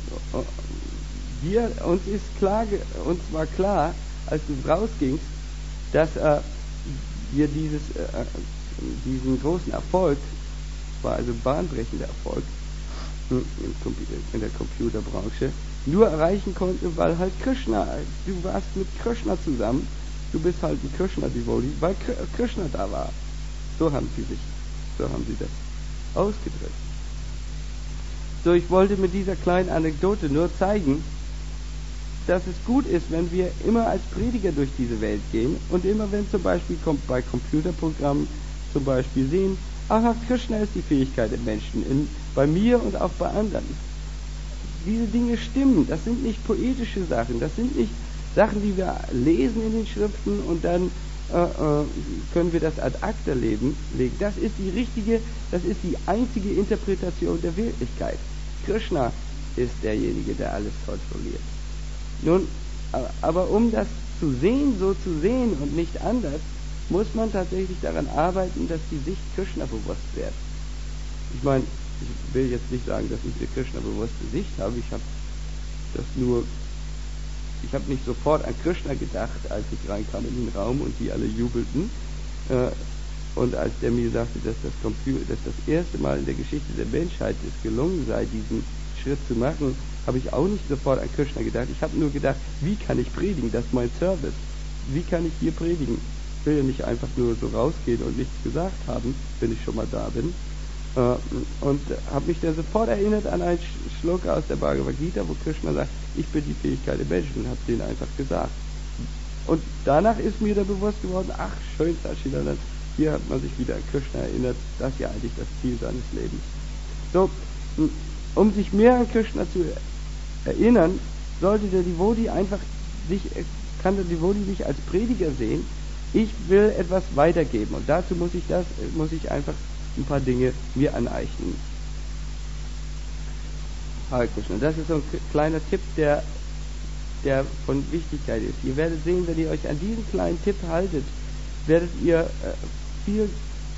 wir, uns ist klar, uns war klar, als du rausgingst, dass äh, wir dieses, äh, diesen großen Erfolg, war also bahnbrechender Erfolg, in der Computerbranche nur erreichen konnte, weil halt Krishna, du warst mit Krishna zusammen, du bist halt ein Krishna-Devotee, weil Krishna da war. So haben sie sich, so haben sie das ausgedrückt. So, ich wollte mit dieser kleinen Anekdote nur zeigen, dass es gut ist, wenn wir immer als Prediger durch diese Welt gehen und immer wenn zum Beispiel bei Computerprogrammen zum Beispiel sehen, aha, Krishna ist die Fähigkeit der Menschen, in, bei mir und auch bei anderen. Diese Dinge stimmen, das sind nicht poetische Sachen, das sind nicht Sachen, die wir lesen in den Schriften und dann äh, äh, können wir das ad acta legen. Das ist die richtige, das ist die einzige Interpretation der Wirklichkeit. Krishna ist derjenige, der alles kontrolliert. Nun, aber um das zu sehen, so zu sehen und nicht anders, muss man tatsächlich daran arbeiten, dass die Sicht Krishna bewusst wird. Ich meine, ich will jetzt nicht sagen, dass ich eine Krishna bewusste Sicht habe. Ich habe das nur, ich habe nicht sofort an Krishna gedacht, als ich reinkam in den Raum und die alle jubelten. Äh, und als der mir sagte, dass das Computer, dass das erste Mal in der Geschichte der Menschheit es gelungen sei, diesen Schritt zu machen, habe ich auch nicht sofort an Krishna gedacht. Ich habe nur gedacht, wie kann ich predigen? Das ist mein Service. Wie kann ich hier predigen? Ich will ja nicht einfach nur so rausgehen und nichts gesagt haben, wenn ich schon mal da bin. Und habe mich dann sofort erinnert an einen Schluck aus der Bhagavad Gita, wo Krishna sagt, ich bin die Fähigkeit der Menschen, und habe denen einfach gesagt. Und danach ist mir da bewusst geworden, ach schön, Sachidanand, hier hat man sich wieder an Krishna erinnert, das ist ja eigentlich das Ziel seines Lebens. So, um sich mehr an Krishna zu erinnern, sollte der Devotee einfach sich, kann der Devotee sich als Prediger sehen, ich will etwas weitergeben und dazu muss ich das, muss ich einfach ein paar Dinge mir aneignen. Hare Krishna. Das ist so ein kleiner Tipp, der, der von Wichtigkeit ist. Ihr werdet sehen, wenn ihr euch an diesen kleinen Tipp haltet, werdet ihr äh, viel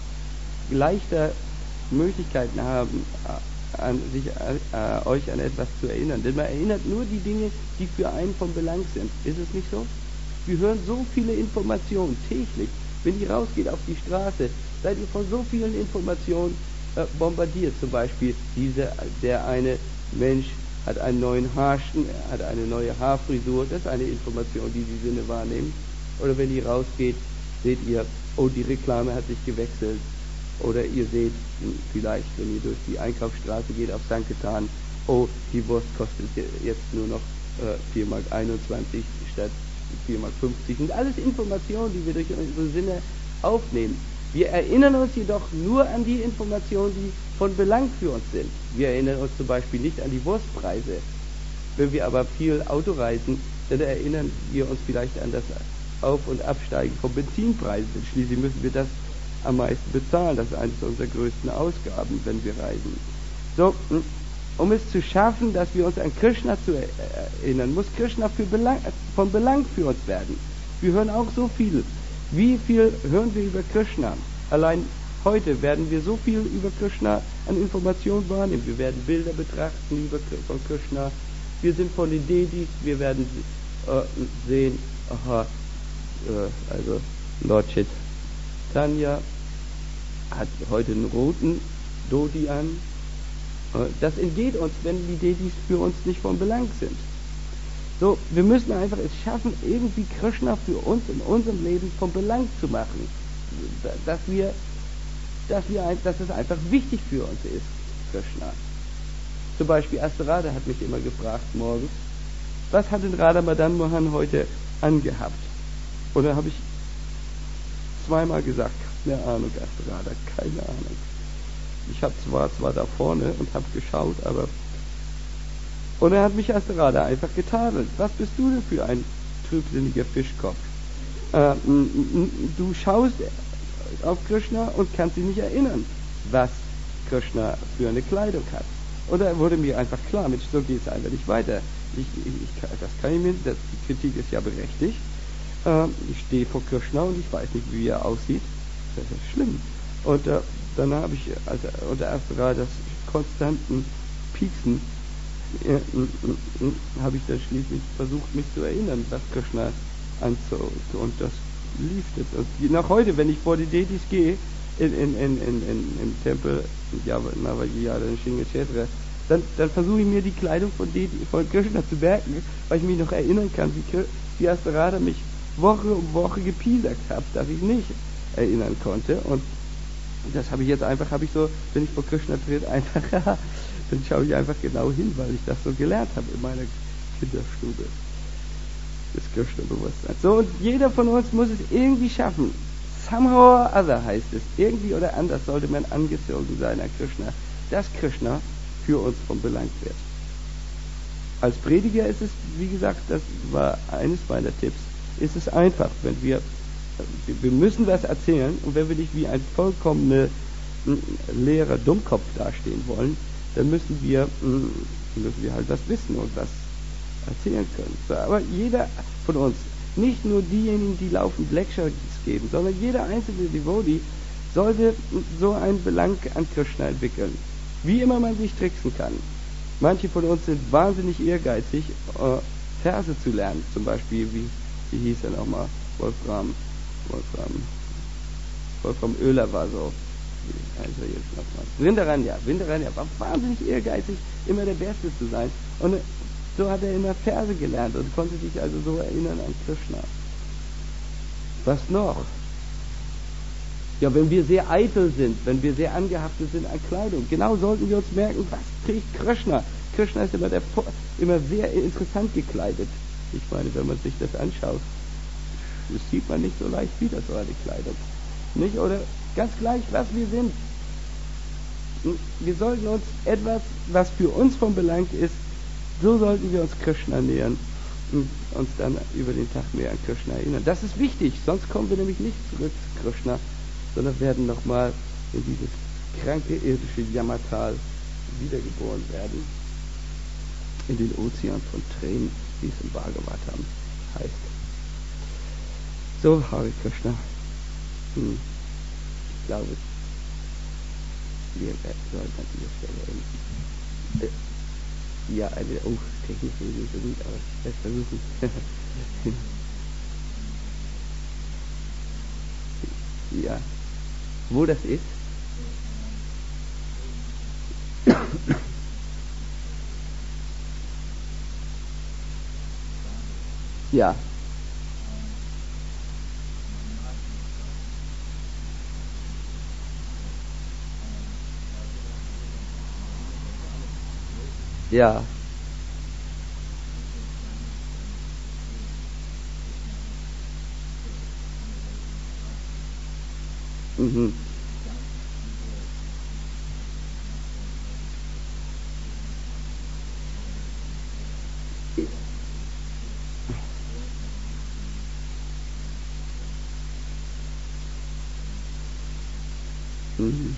leichter Möglichkeiten haben, an sich, äh, euch an etwas zu erinnern. Denn man erinnert nur die Dinge, die für einen von Belang sind. Ist es nicht so? Wir hören so viele Informationen täglich. Wenn ihr rausgeht auf die Straße, seid ihr von so vielen Informationen äh, bombardiert. Zum Beispiel, diese, der eine Mensch hat einen neuen Haarschnitt, hat eine neue Haarfrisur. Das ist eine Information, die die Sinne wahrnehmen. Oder wenn ihr rausgeht, seht ihr, oh, die Reklame hat sich gewechselt. Oder ihr seht vielleicht, wenn ihr durch die Einkaufsstraße geht auf Sankirtan, oh, die Wurst kostet jetzt nur noch äh, vier Mark einundzwanzig statt vier Mark fünfzig. Das sind alles Informationen, die wir durch unsere Sinne aufnehmen. Wir erinnern uns jedoch nur an die Informationen, die von Belang für uns sind. Wir erinnern uns zum Beispiel nicht an die Wurstpreise. Wenn wir aber viel Auto reisen, dann erinnern wir uns vielleicht an das Auf- und Absteigen von Benzinpreisen. Denn schließlich müssen wir das am meisten bezahlen. Das ist eines unserer größten Ausgaben, wenn wir reisen. So, um es zu schaffen, dass wir uns an Krishna zu erinnern, muss Krishna für Belang, von Belang für uns werden. Wir hören auch so viel. Wie viel hören wir über Krishna? Allein heute werden wir so viel über Krishna an Informationen wahrnehmen. Wir werden Bilder betrachten über, von Krishna. Wir sind von den Dedis, wir werden äh, sehen, aha, äh, also Lord Chaitanya hat heute einen roten Dhoti an. Das entgeht uns, wenn die Dedis für uns nicht von Belang sind. So, wir müssen einfach es schaffen, irgendwie Krishna für uns in unserem Leben von Belang zu machen. Dass wir, dass wir, dass es einfach wichtig für uns ist, Krishna. Zum Beispiel Astrada hat mich immer gefragt morgens, was hat denn Radha Madan Mohan heute angehabt? Und dann habe ich zweimal gesagt, keine Ahnung, Astrada, keine Ahnung. Ich hab zwar zwar da vorne und habe geschaut, aber und er hat mich Astrada einfach getadelt. Was bist du denn für ein trübsinniger Fischkopf? Äh, du schaust auf Krishna und kannst dich nicht erinnern, was Krishna für eine Kleidung hat. Und da wurde mir einfach klar, Mensch, so geht es einfach nicht weiter. Ich, ich, das kann ich mir, das, die Kritik ist ja berechtigt. Äh, ich stehe vor Krishna und ich weiß nicht, wie er aussieht. Das ist schlimm. Und äh, dann habe ich also unter Astrada das konstanten Pieksen äh, äh, habe ich dann schließlich versucht, mich zu erinnern, was Krishna anzog. Und das lief jetzt. Und nach heute, wenn ich vor die Dedis gehe, in, in, in, in, in, im Tempel Navayada in Shingachetra, dann, dann versuche ich mir die Kleidung von, den, von Krishna zu merken, weil ich mich noch erinnern kann, wie, wie Astarada mich Woche um Woche gepiesackt hat, dass ich nicht erinnern konnte. Und das habe ich jetzt einfach, habe ich so, wenn ich vor Krishna tritt, einfach, dann schaue ich einfach genau hin, weil ich das so gelernt habe in meiner Kinderstube. Das Krishna-Bewusstsein. So, und jeder von uns muss es irgendwie schaffen. Somehow or other heißt es. Irgendwie oder anders sollte man angezogen sein an Krishna, dass Krishna für uns von Belang wird. Als Prediger ist es, wie gesagt, das war eines meiner Tipps, ist es einfach, wenn wir, wir müssen was erzählen und wenn wir nicht wie ein vollkommener leerer Dummkopf dastehen wollen, dann müssen wir, müssen wir halt was wissen und was erzählen können. So, aber jeder von uns, nicht nur diejenigen, die laufend Lectures geben, sondern jeder einzelne Devotee sollte so einen Belang an Krishna entwickeln. Wie immer man sich tricksen kann. Manche von uns sind wahnsinnig ehrgeizig, äh, Verse zu lernen. Zum Beispiel, wie, wie hieß er nochmal? Wolfram, Wolfram, Wolfram Oehler war so. Also jetzt nochmal. Vrindaranya, Vrindaranya war wahnsinnig ehrgeizig, immer der Beste zu sein. Und so hat er immer Verse gelernt und konnte sich also so erinnern an Krishna. Was noch? Ja, wenn wir sehr eitel sind, wenn wir sehr angehaftet sind an Kleidung, genau sollten wir uns merken, was trägt Krishna? Krishna ist immer, der, immer sehr interessant gekleidet. Ich meine, wenn man sich das anschaut, das sieht man nicht so leicht wieder, so eine Kleidung. Nicht? Oder ganz gleich, was wir sind. Wir sollten uns etwas, was für uns von Belang ist, so sollten wir uns Krishna nähern und uns dann über den Tag mehr an Krishna erinnern. Das ist wichtig, sonst kommen wir nämlich nicht zurück zu Krishna, sondern werden nochmal in dieses kranke irdische Jammertal wiedergeboren werden. In den Ozean von Tränen, wie es im Bhagavatam heißt. So, Hare Krishna. Hm. Ich glaube, wir sollten an dieser Stelle enden. Äh, ja, eine, oh, technisch ist nicht so gut, aber ich werde versuchen. Ja. Wo das ist? Ja. Ja. Mhm. Mhm.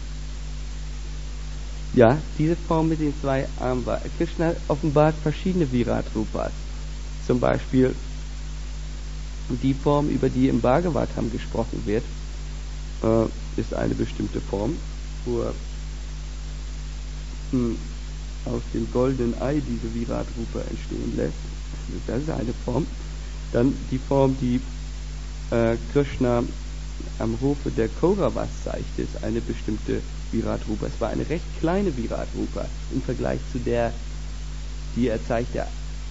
Ja, diese Form mit den zwei Armen war. Krishna offenbart verschiedene Virat-Rupas. Zum Beispiel die Form, über die im Bhagavatam gesprochen wird, äh, ist eine bestimmte Form, wo er mh, aus dem goldenen Ei diese Virat-Rupa entstehen lässt. Das ist eine Form. Dann die Form, die äh, Krishna am Hofe der Kauravas zeigte, ist eine bestimmte Virat-Rupa. Es war eine recht kleine Virat-Rupa im Vergleich zu der, die er zeigte,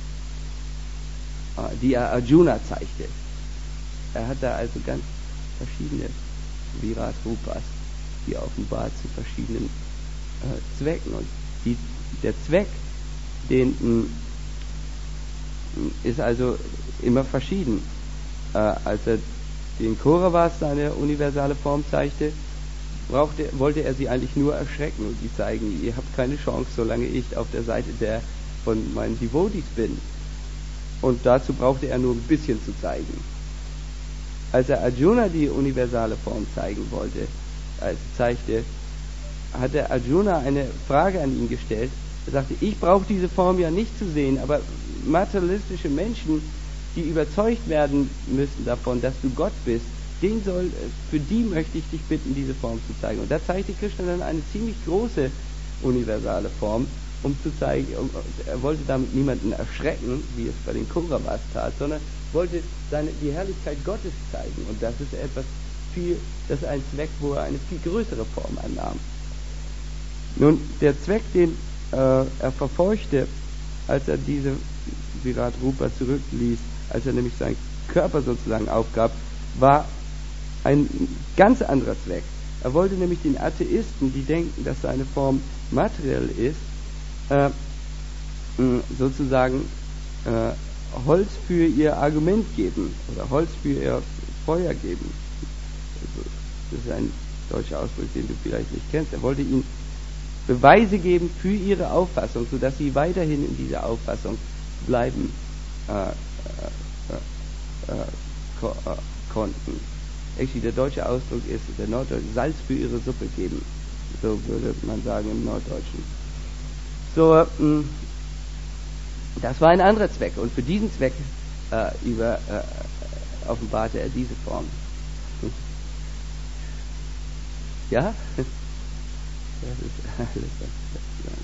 die er Arjuna zeigte. Er hat da also ganz verschiedene Virat-Rupas, die offenbart zu verschiedenen äh, Zwecken. Und die, der Zweck, den mh, ist also immer verschieden. Äh, als er den Kauravas seine universale Form zeigte, brauchte, wollte er sie eigentlich nur erschrecken und die zeigen, ihr habt keine Chance, solange ich auf der Seite der von meinen Devotees bin. Und dazu brauchte er nur ein bisschen zu zeigen. Als er Arjuna die universale Form zeigen wollte, als er zeigte, hatte Arjuna eine Frage an ihn gestellt. Er sagte, ich brauche diese Form ja nicht zu sehen, aber materialistische Menschen, die überzeugt werden müssen davon, dass du Gott bist, den soll, für die möchte ich dich bitten, diese Form zu zeigen. Und da zeigte Krishna dann eine ziemlich große universale Form, um zu zeigen, um, er wollte damit niemanden erschrecken, wie es bei den Kauravas tat, sondern wollte seine, die Herrlichkeit Gottes zeigen. Und das ist etwas viel, das ist ein Zweck, wo er eine viel größere Form annahm. Nun, der Zweck, den äh, er verfolgte, als er diese Virat Rupa zurückließ, als er nämlich seinen Körper sozusagen aufgab, war ein ganz anderer Zweck. Er wollte nämlich den Atheisten, die denken, dass seine Form materiell ist, äh, sozusagen äh, Holz für ihr Argument geben oder Holz für ihr Feuer geben. Also, das ist ein deutscher Ausdruck, den du vielleicht nicht kennst. Er wollte ihnen Beweise geben für ihre Auffassung, sodass sie weiterhin in dieser Auffassung bleiben äh, äh, äh, ko- äh, konnten. Actually, der deutsche Ausdruck ist, der Norddeutsche, Salz für ihre Suppe geben. So würde man sagen im Norddeutschen. So, mh, das war ein anderer Zweck. Und für diesen Zweck äh, über, äh, offenbarte er diese Form. Ja? Das ist alles, was ich sagen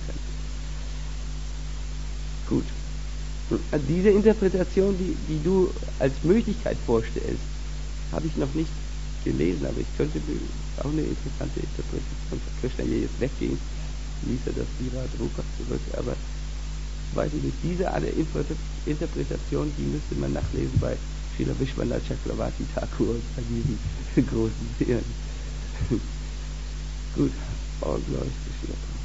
kann. Gut. Diese Interpretation, die, die du als Möglichkeit vorstellst, habe ich noch nicht gelesen, aber ich könnte auch eine interessante Interpretation von Krishna hier jetzt weggehen, ließ er das Virat Rupa zurück, aber weiß ich nicht, diese Art der Interpretation, die müsste man nachlesen bei Srila Vishwanath Chakravarti Thakur und bei diesen großen Seelen. Gut, all glory to Srila